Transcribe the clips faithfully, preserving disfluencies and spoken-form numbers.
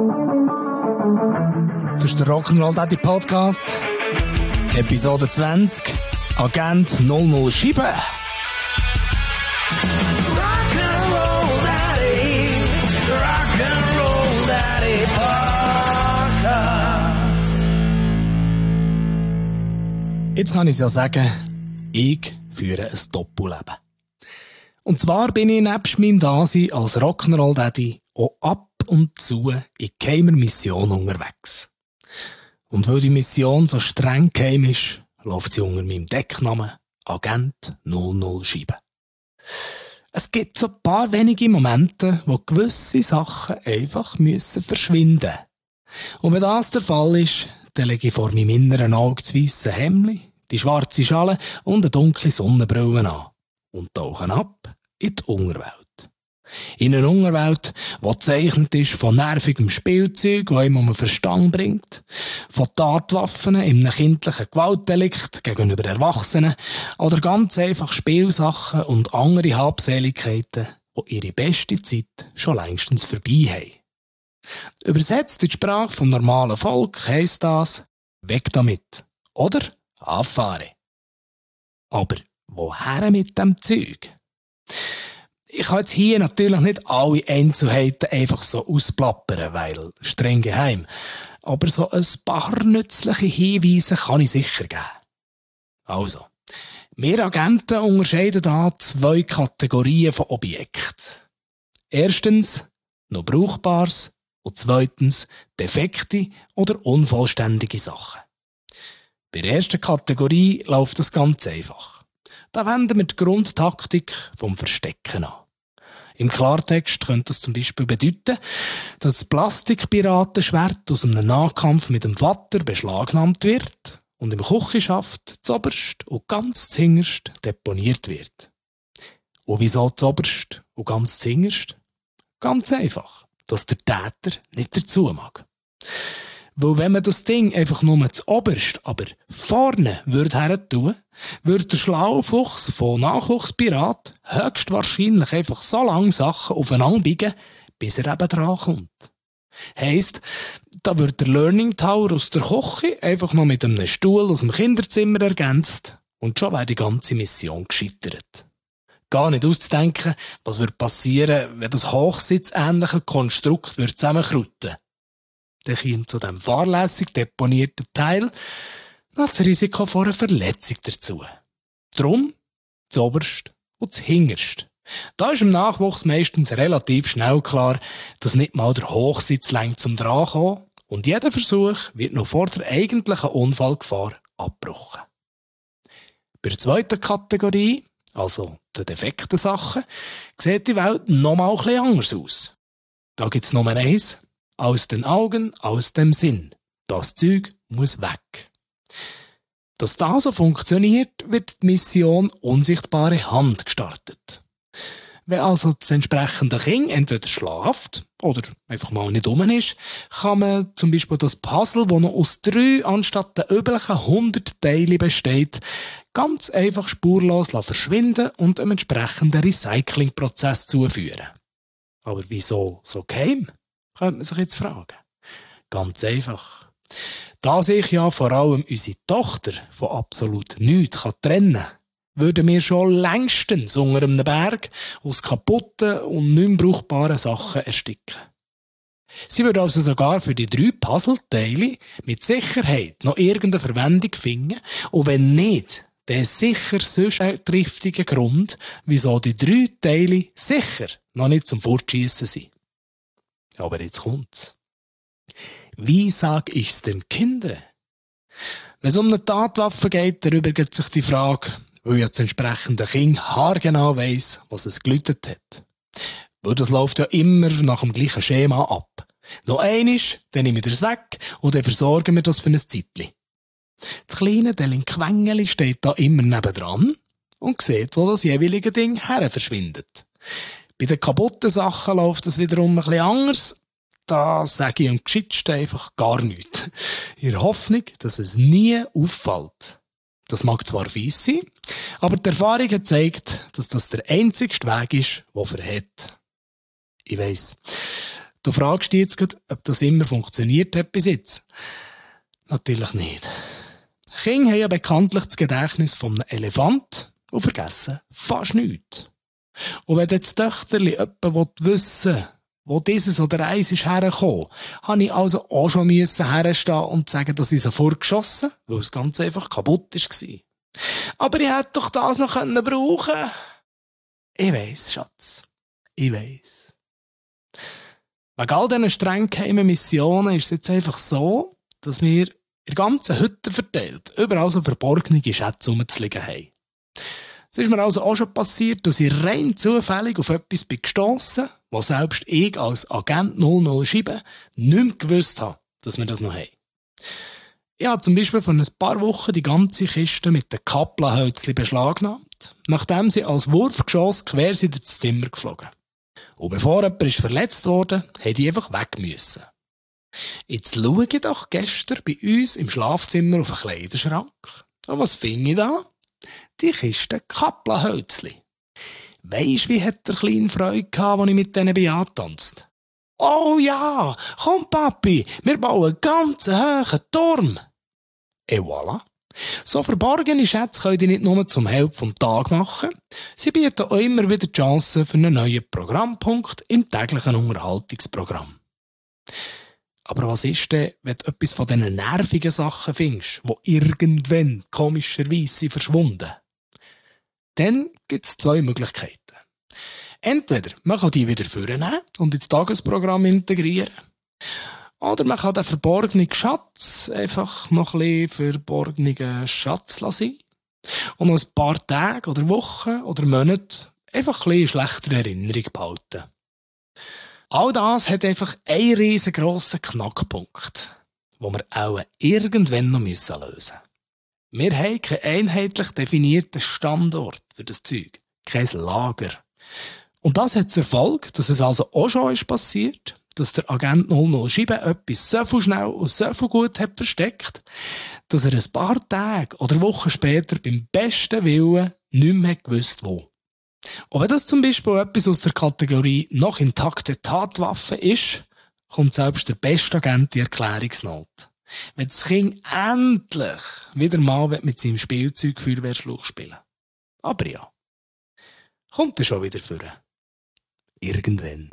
Das ist der Rock'n'Roll Daddy Podcast. Episode zwanzig. Agent null null sieben. Rock'n'Roll Daddy. Rock'n'Roll Daddy Podcast. Jetzt kann ich es ja sagen, ich führe ein Doppelleben. Und zwar bin ich nebst meinem Dasein als Rock'n'Roll Daddy auch ab und zu in geheimer Mission unterwegs. Und weil die Mission so streng geheim ist, läuft sie unter meinem Decknamen Agent null null sieben. Es gibt so ein paar wenige Momente, wo gewisse Sachen einfach müssen verschwinden. Und wenn das der Fall ist, dann lege ich vor meinem inneren Auge das weisse Hemdli, die schwarze Schale und eine dunkle Sonnenbrille an und tauche ab in die Unterwelt. In eine Unterwelt, die gezeichnet ist von nervigem Spielzeug, das einem um den Verstand bringt, von Tatwaffen in einem kindlichen Gewaltdelikt gegenüber Erwachsenen oder ganz einfach Spielsachen und andere Habseligkeiten, die ihre beste Zeit schon längstens vorbei haben. Übersetzt in die Sprache vom normalen Volk heisst das «Weg damit» oder «Affahre». Aber woher mit dem Zeug? Ich kann jetzt hier natürlich nicht alle Einzelheiten einfach so ausplappern, weil streng geheim. Aber so ein paar nützliche Hinweise kann ich sicher geben. Also, wir Agenten unterscheiden da zwei Kategorien von Objekten. Erstens noch Brauchbares und zweitens defekte oder unvollständige Sachen. Bei der ersten Kategorie läuft das ganz einfach. Da wenden wir die Grundtaktik vom Verstecken an. Im Klartext könnte das zum Beispiel bedeuten, dass das Plastikpiratenschwert aus einem Nahkampf mit dem Vater beschlagnahmt wird und im Küchenschaft zoberst und ganz zingerst deponiert wird. Und wieso zoberst und ganz zingerst? Ganz einfach, dass der Täter nicht dazu mag. Weil wenn man das Ding einfach nur zu oberst, aber vorne würde her tun, würde der schlaue Fuchs von Nachwuchspirat höchstwahrscheinlich einfach so lange Sachen aufeinander biegen, bis er eben dran kommt. Heisst, da wird der Learning Tower aus der Küche einfach noch mit einem Stuhl aus dem Kinderzimmer ergänzt und schon wäre die ganze Mission gescheitert. Gar nicht auszudenken, was würde passieren, wenn das hochsitzähnliche Konstrukt würde zusammenkruten. Dann kommt zu diesem fahrlässig deponierten Teil noch das Risiko vor einer Verletzung dazu. Drum zuoberst und zuhinterst. Da ist im Nachwuchs meistens relativ schnell klar, dass nicht mal der Hochsitz längt zum Drankommen und jeder Versuch wird noch vor der eigentlichen Unfallgefahr abgebrochen. Bei der zweiten Kategorie, also den defekten Sachen, sieht die Welt noch mal ein bisschen anders aus. Da gibt es Nummer eins. Aus den Augen, aus dem Sinn. Das Zeug muss weg. Dass das so funktioniert, wird die Mission Unsichtbare Hand gestartet. Wenn also das entsprechende Kind entweder schlaft oder einfach mal nicht rum ist, kann man zum Beispiel das Puzzle, das noch aus drei anstatt der üblichen hundert Teilen besteht, ganz einfach spurlos verschwinden und einem entsprechenden Recyclingprozess zuführen. Aber wieso so geheim? Könnte man sich jetzt fragen. Ganz einfach. Da sich ja vor allem unsere Tochter von absolut nichts trennen kann, würden wir schon längstens unter einem Berg aus kaputten und nicht mehr brauchbaren Sachen ersticken. Sie würde also sogar für die drei Puzzleteile mit Sicherheit noch irgendeine Verwendung finden und wenn nicht, dann sicher sonst ein triftiger Grund, wieso die drei Teile sicher noch nicht zum Fortschiessen sind. Aber jetzt kommt's. Wie sag ich's den Kindern? Wenn es um eine Tatwaffe geht, darüber geht sich die Frage, weil ja das entsprechende Kind haargenau weiss, was es geläutet hat. Weil das läuft ja immer nach dem gleichen Schema ab. Noch einisch, dann nehme ich das weg und dann versorgen wir das für ein Zeitchen. Das kleine Delinquengeli steht da immer nebendran und sieht, wo das jeweilige Ding her verschwindet. Bei den kaputten Sachen läuft es wiederum ein bisschen anders. Da sage ich am geschicktesten einfach gar nichts. In der Hoffnung, dass es nie auffällt. Das mag zwar fies sein, aber die Erfahrung hat gezeigt, dass das der einzigste Weg ist, der verhält. Ich weiss, du fragst dich jetzt, ob das immer funktioniert hat bis jetzt. Natürlich nicht. Kinder haben ja bekanntlich das Gedächtnis von einem Elefant und vergessen fast nichts. Und wenn das Töchterli jemand wissen will, wo dieses oder eins ist hergekommen, habe ich also auch schon herstehen und sagen, dass ich sie vorgeschossen, weil es ganz einfach kaputt war. Aber ich hätte doch das noch brauchen können. Ich weiss, Schatz. Ich weiss. Wegen all diesen streng geheimen Missionen ist es jetzt einfach so, dass wir in der ganzen Hütte verteilt überall so verborgene Schätze rumzuliegen haben. Es ist mir also auch schon passiert, dass ich rein zufällig auf etwas bin gestossen, was selbst ich als Agent null null sieben nicht mehr gewusst habe, dass wir das noch haben. Ich habe zum Beispiel vor ein paar Wochen die ganze Kiste mit den Kaplanhölzchen beschlagnahmt, nachdem sie als Wurfgeschoss quer sind durch das Zimmer geflogen. Und bevor jemand ist verletzt wurde, hätte die einfach weg müssen. Jetzt schaue ich doch gestern bei uns im Schlafzimmer auf den Kleiderschrank. Und was finde ich da? Die Kiste Kaplanhölzchen. Weisst, wie hat der kleine Freude gehabt, als ich mit denen bin angetanzt? Oh ja, komm Papi, wir bauen einen ganz hohen Turm. Et voilà. So verborgene Schätze können die nicht nur zum Help vom Tag machen, sie bieten auch immer wieder die Chance für einen neuen Programmpunkt im täglichen Unterhaltungsprogramm. Aber was ist denn, wenn du etwas von diesen nervigen Sachen findest, die irgendwann komischerweise verschwunden? Dann gibt es zwei Möglichkeiten. Entweder man kann die wieder vornehmen und ins Tagesprogramm integrieren. Oder man kann den verborgenen Schatz einfach noch ein bisschen verborgenen Schatz lassen. Und noch ein paar Tage oder Wochen oder Monate einfach ein bisschen schlechter Erinnerung behalten. All das hat einfach einen riesengrossen Knackpunkt, den wir auch irgendwann noch lösen müssen. Wir haben keinen einheitlich definierten Standort für das Zeug, kein Lager. Und das hat zur Folge, dass es also auch schon ist passiert, dass der Agent null null sieben etwas so viel schnell und so viel gut hat versteckt, dass er ein paar Tage oder Wochen später beim besten Willen nicht mehr gewusst wo. Und wenn das zum Beispiel etwas aus der Kategorie noch intakte Tatwaffe ist, kommt selbst der beste Agent in Erklärungsnot. Wenn das Kind endlich wieder mal mit seinem Spielzeug Feuerwehrschluch spielen. Aber ja, kommt er schon wieder vor. Irgendwann.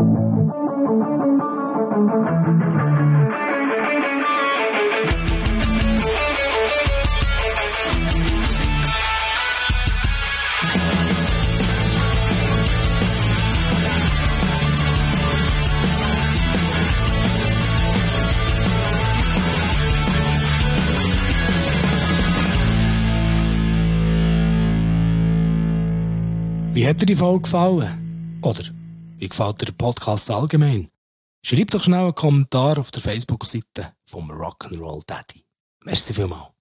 Wie hat dir die Folge gefallen? Oder wie gefällt dir der Podcast allgemein? Schreib doch schnell einen Kommentar auf der Facebook-Seite vom Rock'n'Roll Daddy. Merci vielmals.